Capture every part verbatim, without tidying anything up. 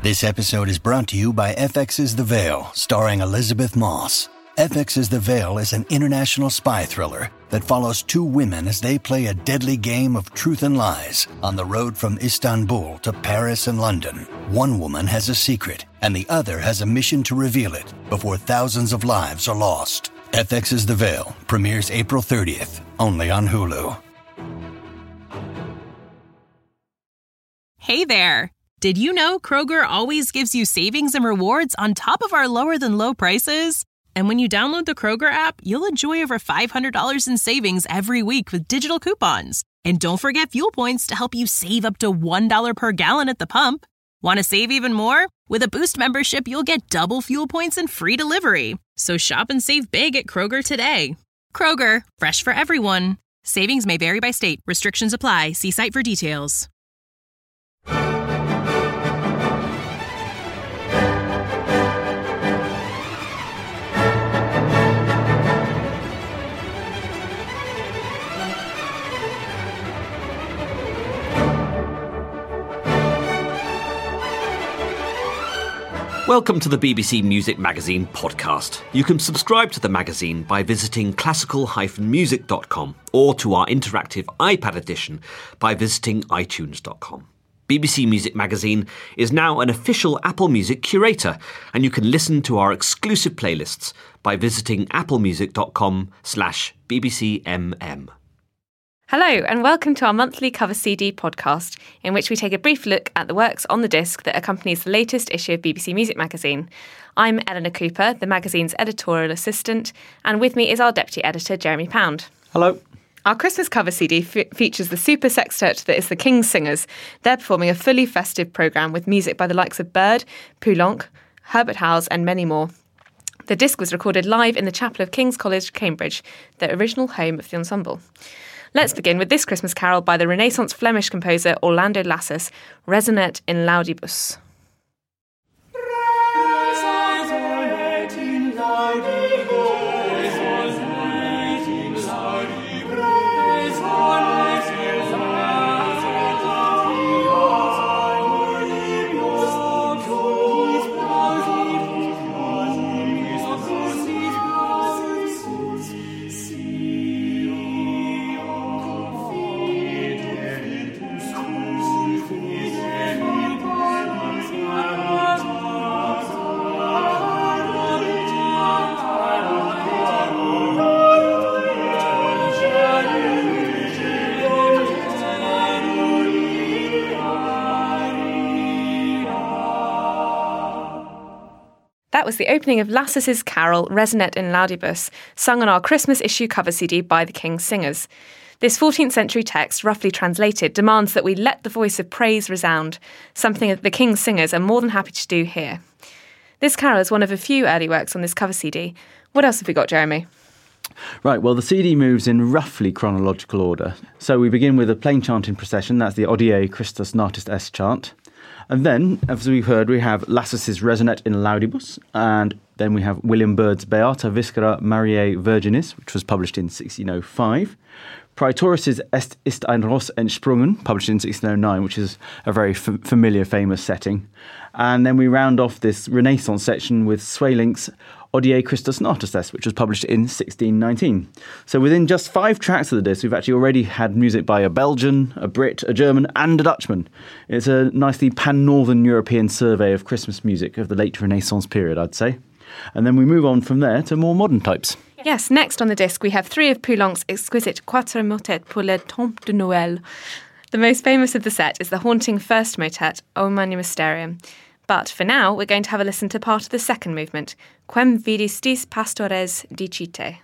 This episode is brought to you by F X's The Veil, starring Elizabeth Moss. F X's The Veil is an international spy thriller that follows two women as they play a deadly game of truth and lies on the road from Istanbul to Paris and London. One woman has a secret, and the other has a mission to reveal it before thousands of lives are lost. F X's The Veil premieres April thirtieth, only on Hulu. Hey there! Did you know Kroger always gives you savings and rewards on top of our lower-than-low prices? And when you download the Kroger app, you'll enjoy over five hundred dollars in savings every week with digital coupons. And don't forget fuel points to help you save up to one dollar per gallon at the pump. Want to save even more? With a Boost membership, you'll get double fuel points and free delivery. So shop and save big at Kroger today. Kroger, fresh for everyone. Savings may vary by state. Restrictions apply. See site for details. Welcome to the B B C Music Magazine podcast. You can subscribe to the magazine by visiting classical dash music dot com or to our interactive iPad edition by visiting i tunes dot com. B B C Music Magazine is now an official Apple Music curator, and you can listen to our exclusive playlists by visiting applemusic dot com slash B B C M M. Hello and welcome to our monthly Cover C D podcast, in which we take a brief look at the works on the disc that accompanies the latest issue of B B C Music Magazine. I'm Eleanor Cooper, the magazine's editorial assistant, and with me is our deputy editor, Jeremy Pound. Hello. Our Christmas Cover C D f- features the super sextet that is the King's Singers. They're performing a fully festive programme with music by the likes of Bird, Poulenc, Herbert Howes and many more. The disc was recorded live in the chapel of King's College, Cambridge, the original home of the ensemble. Let's begin with this Christmas carol by the Renaissance Flemish composer Orlando Lassus, Resonet in Laudibus. That was the opening of Lassus's carol, Resonet in Laudibus, sung on our Christmas issue cover C D by the King's Singers. This fourteenth century text, roughly translated, demands that we let the voice of praise resound, something that the King's Singers are more than happy to do here. This carol is one of a few early works on this cover C D. What else have we got, Jeremy? Right, well, the C D moves in roughly chronological order. So we begin with a plain chanting procession, that's the Odie Christus Natus Est chant. And then, as we've heard, we have Lassus's Resonet in Laudibus, and then we have William Byrd's Beata Viscera Mariae Virginis, which was published in sixteen oh five. Praetoris's Est ist ein Ross entsprungen, published in sixteen oh nine, which is a very f- familiar, famous setting. And then we round off this Renaissance section with Swaylink's Odie Christus Natus Est, which was published in sixteen nineteen. So within just five tracks of the disc, we've actually already had music by a Belgian, a Brit, a German and a Dutchman. It's a nicely pan-Northern European survey of Christmas music of the late Renaissance period, I'd say. And then we move on from there to more modern types. Yes, next on the disc we have three of Poulenc's exquisite Quatre motets pour le temps de Noël. The most famous of the set is the haunting first motet, O Mani Mysterium. But for now, we're going to have a listen to part of the second movement, Quem vidistis pastores dicite.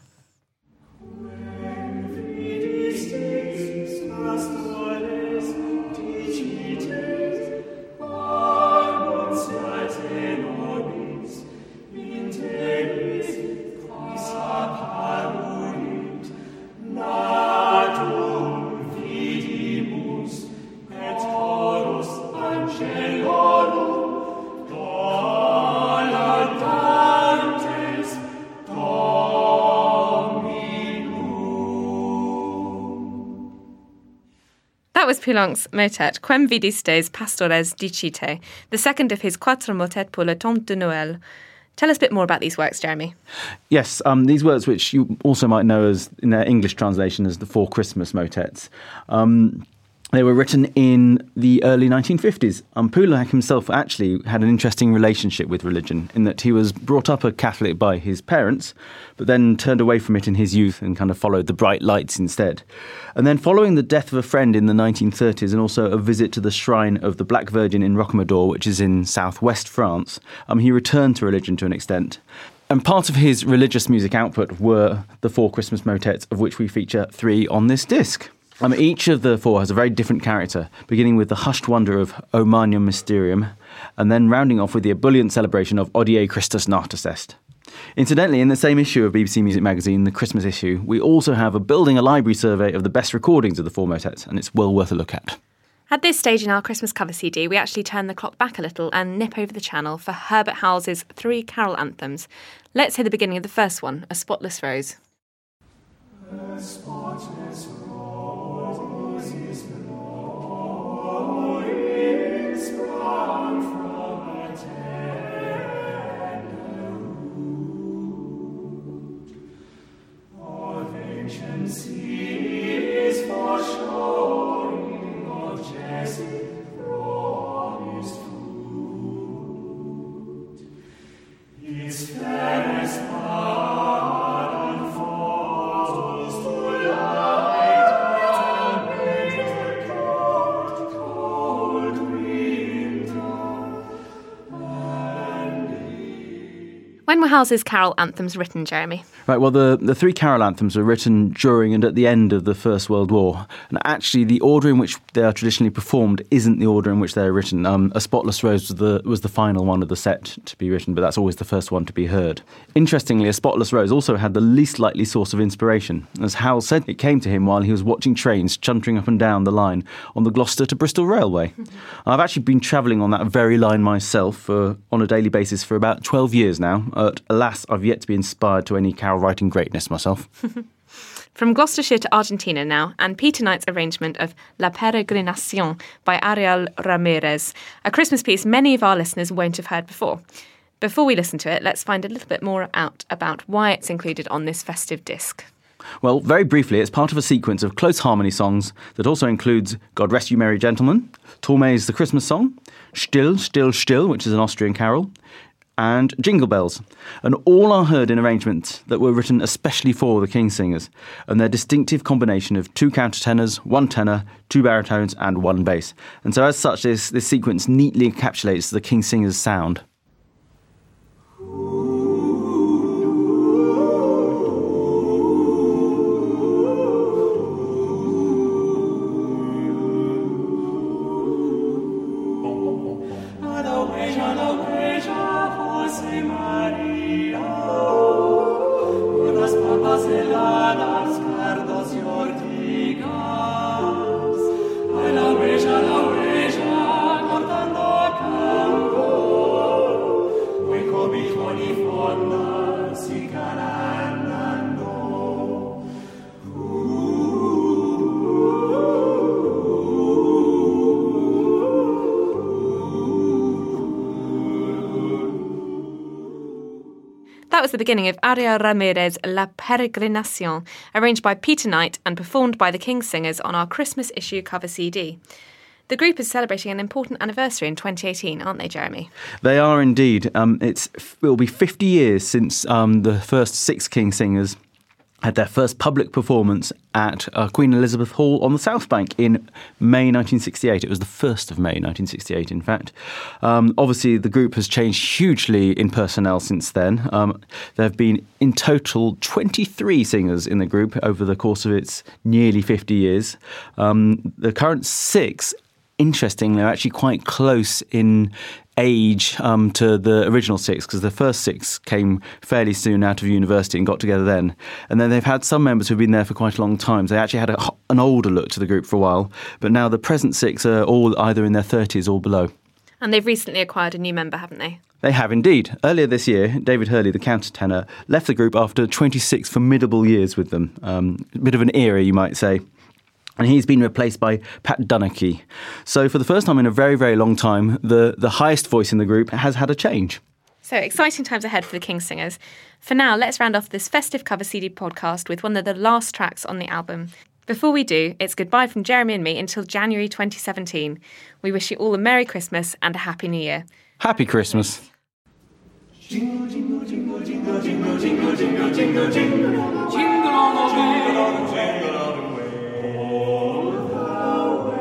was Poulenc's motet, Quem vidistes pastores dicite, the second of his Quatre motets pour le temps de Noël. Tell us a bit more about these works, Jeremy. Yes, um, these works, which you also might know as in their English translation as the Four Christmas Motets. Um, They were written in the early nineteen fifties. Um, Poulenc himself actually had an interesting relationship with religion in that he was brought up a Catholic by his parents, but then turned away from it in his youth and kind of followed the bright lights instead. And then following the death of a friend in the nineteen thirties and also a visit to the shrine of the Black Virgin in Rocamadour, which is in southwest France, um, he returned to religion to an extent. And part of his religious music output were the Four Christmas Motets, of which we feature three on this disc. Um, each of the four has a very different character, beginning with the hushed wonder of O Magnum Mysterium, and then rounding off with the ebullient celebration of Odie Christus Natus Est. Incidentally, in the same issue of B B C Music Magazine, the Christmas issue, we also have a Building a Library survey of the best recordings of the four motets, and it's well worth a look at. At this stage in our Christmas cover C D, we actually turn the clock back a little and nip over the channel for Herbert Howells's three carol anthems. Let's hear the beginning of the first one, A Spotless Rose. A spotless rose. When were Howells's carol anthems written, Jeremy? Right, well, the, the three carol anthems were written during and at the end of the First World War. And actually, the order in which they are traditionally performed isn't the order in which they're written. Um, A Spotless Rose was the, was the final one of the set to be written, but that's always the first one to be heard. Interestingly, A Spotless Rose also had the least likely source of inspiration. As Howell said, it came to him while he was watching trains chuntering up and down the line on the Gloucester to Bristol Railway. Mm-hmm. I've actually been travelling on that very line myself for, on a daily basis for about twelve years now. But alas, I've yet to be inspired to any carol writing greatness myself. From Gloucestershire to Argentina now, and Peter Knight's arrangement of La Peregrinación by Ariel Ramirez, a Christmas piece many of our listeners won't have heard before. Before we listen to it, let's find a little bit more out about why it's included on this festive disc. Well, very briefly, it's part of a sequence of close harmony songs that also includes God Rest You Merry Gentlemen, Tolme's The Christmas Song, Still, Still, Still, which is an Austrian carol, and Jingle Bells. And all are heard in arrangements that were written especially for the King's Singers, and their distinctive combination of two countertenors, one tenor, two baritones, and one bass. And so as such, this, this sequence neatly encapsulates the King's Singers' sound. That was the beginning of Ariel Ramirez's La Peregrinación, arranged by Peter Knight and performed by the King's Singers on our Christmas issue cover C D. The group is celebrating an important anniversary in twenty eighteen, aren't they, Jeremy? They are indeed. Um, it's, it will be fifty years since um, the first six King's Singers had their first public performance at uh, Queen Elizabeth Hall on the South Bank in May nineteen sixty-eight. It was the first of May nineteen sixty-eight, in fact. Um, obviously, the group has changed hugely in personnel since then. Um, there have been, in total, twenty-three singers in the group over the course of its nearly fifty years. Um, the current six, interestingly, are actually quite close in age um, to the original six, because the first six came fairly soon out of university and got together then. And then they've had some members who've been there for quite a long time. So they actually had a, an older look to the group for a while. But now the present six are all either in their thirties or below. And they've recently acquired a new member, haven't they? They have indeed. Earlier this year, David Hurley, the countertenor, left the group after twenty-six formidable years with them. Um, a bit of an era, you might say. and he's been replaced by Pat Donachie. So for the first time in a very, very long time, the, the highest voice in the group has had a change. So exciting times ahead for the King's Singers. For now, let's round off this festive cover C D podcast with one of the last tracks on the album. Before we do, it's goodbye from Jeremy and me until January twenty seventeen. We wish you all a Merry Christmas and a Happy New Year. Happy Christmas. Jingle, jingle, jingle, jingle, jingle, jingle, jingle, jingle, jingle, jingle all the way, jingle all the way, all the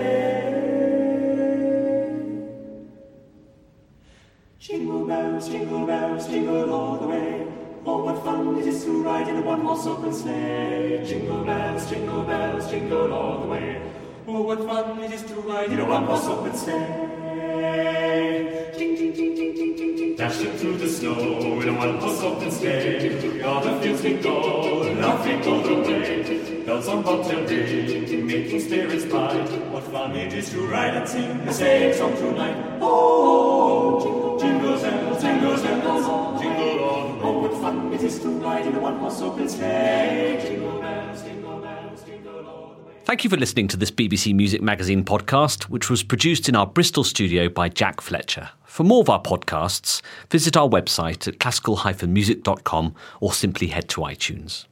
way. Jingle bells, jingle bells, jingle all the way. Oh, what fun it is to ride in a one-horse open sleigh. Jingle bells, jingle bells, jingle all the way. Oh, what fun it is to ride in a one-horse open sleigh. Ding, ding, ding, ding, ding, ding, ding, dashing through the snow in a one-horse open sleigh. All the fields we go, laughing all the way. Bells on bobtail ring, making spirits bright. What fun it is to ride and sing a sleighing song tonight. Oh, jingle bells, jingle bells, jingle all the way. Oh, what fun it is to ride in a one-horse open sleigh. Jingle bells, jingle bells, jingle all the way. Thank you for listening to this B B C Music Magazine podcast, which was produced in our Bristol studio by Jack Fletcher. For more of our podcasts, visit our website at classical dash music dot com or simply head to iTunes.